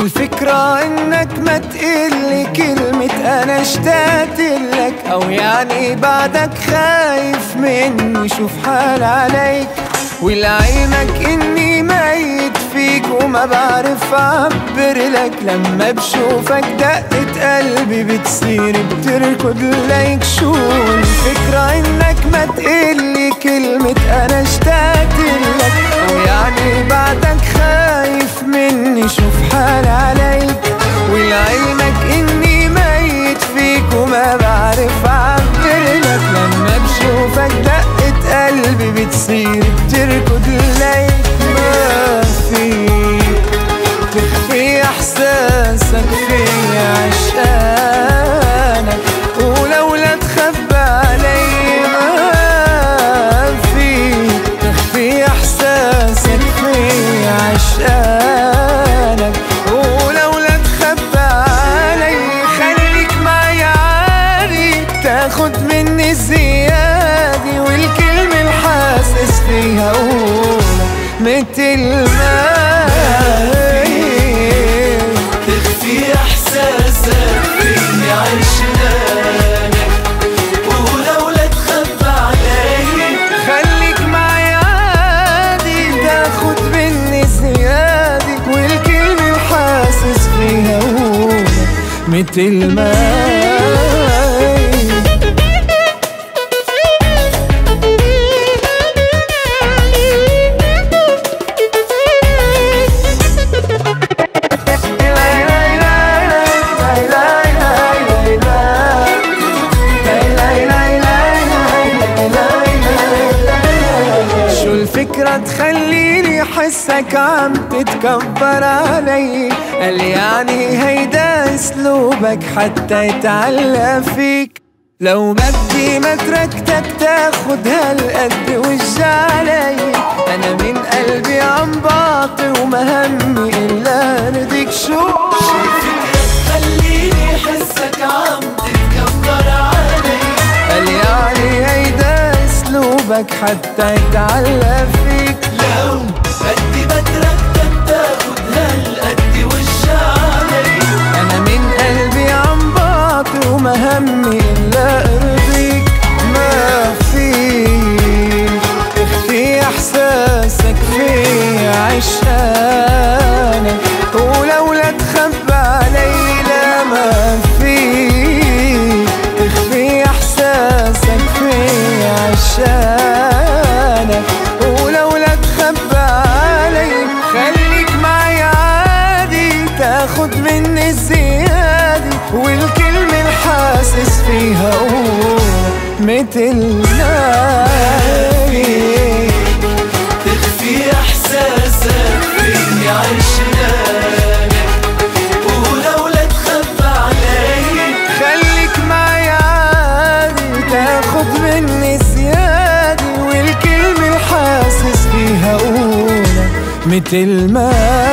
الفكرة انك ما تقلي كلمة انا اشتقت لك، او يعني بعدك خايف مني شوف حال عليك، ولعلمك اني ميت فيك وما بعرف اعبر لك، لما بشوفك دقة قلبي بتصير بتركض ليك. شو الفكرة انك ما تقلي كلمة انا اشتقت لك، ويعني بعدك خايف مني شوف حال عليك، ولعلمك اني ميت فيك وما بعرف اعبر لك، لما بشوفك دقة قلبي بتصير بتركض ليك. ما فيك تخفي احساسك في عشقانك، ولولا تخبى علي. ما فيك تخفي احساسك في عشقانك، ولولا تخبى علي. خليك معي عادي تاخد مني الزيادة، والكلمة الحاسس فيها قولك متل ما تخفي احساسك في عشقانك، ولولا تخبى علي. خليك معي عادي تاخد مني زيادة، والكلمة الحاسس فيها قولك متل ما الفكرة تخليني احسك عم تتكبر علي، قال يعني هيدا اسلوبك حتى يتعلق فيك. لو بدي ما تركتك تاخد هالقد وجع علي، انا من قلبي عم بعطي وما همي الا ارضيك. شو الفكرة تخليني احسك عم تتكبر علي، قال يعني هيدا اسلوبك حتى يتعلق فيك. لو بدي بتركتك تاخد هالقد وجع علي، انا من قلبي عم بعطي وما همي الا ارضيك. ما فيك تخفي احساسك في عشقانك، ولولا تخبى علي. لا ما فيك تخفي احساسك في عشقانك، ولولا تخبى علي. خليك معي عادي تاخد مني الزيادة، والكلمة الحاسس فيها قولك متل ما تخفي احساسك في عشقانك، ولولا تخبى علي. خليك معي عادي تاخد مني زيادة، والكلمة الحاسس فيها قولك متل ما